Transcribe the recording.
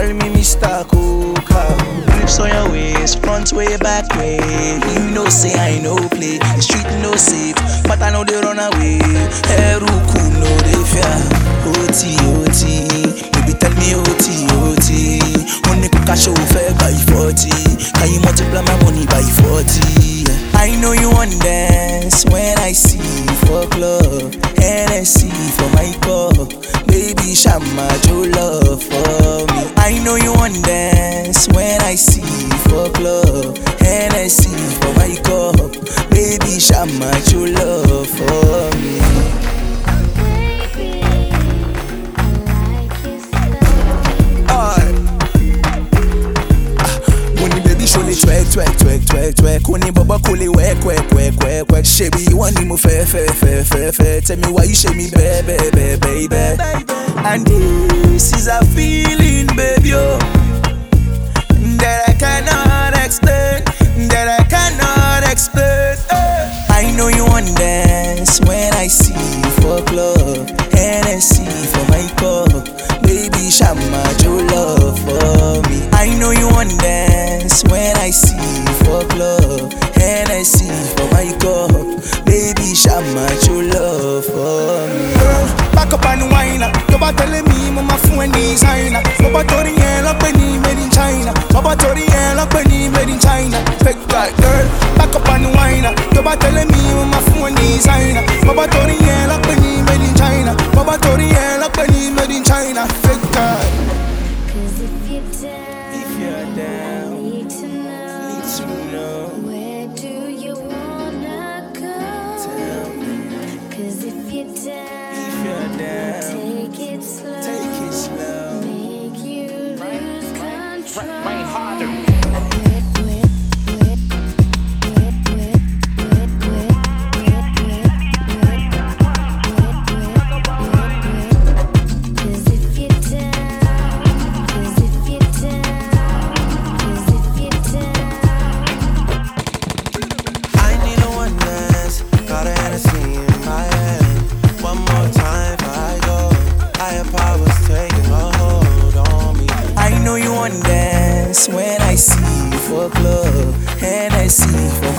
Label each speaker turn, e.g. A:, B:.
A: call me Mr. Coca. Lips on your waist, front way, back way. You know say I no play, the street no safe, but I know they run away. Heruku no they fear. OT, OT, baby tell me OT, OT. Money cook show fair by 40. Can you multiply my money by 40? I know you want dance when I see you for club. NSC for my cup. Baby Shama, your love for me. I know you want dance when I see you for club. NSC for my cup. Baby Shama, your love for me. Twerk, twerk, twerk, twerk, twerk. Only baba call it work, work, work, work, work. Shabby, you want me fair, fair, fair, fair, fair. Tell me why you shame me, baby, baby, baby. And this is a feeling, baby, oh, that I cannot explain, that I cannot explain. I know you want dance when I see you for club. NSC for my cup. Baby, Shama, your love for me. I know you want dance when I see you for club. NSC for my cup. Baby, Shama, your love for me. Back up and wine up. You're telling me, mama, phone designer. Baba Tori and Lockpenny made in China. Baba Tori and Lockpenny made in China. Fake guy, girl. Back up and wine up. You're telling me, mama, phone designer. Baba Tori and Lockpenny made in China. Baba Tori and Lockpenny made in China. Fake guy.
B: Cause if you're down, I need to know, where do you wanna go?
A: Tell me.
B: Cause if you're down, take it slow, make you lose control.
A: When I see you for club, and I see you for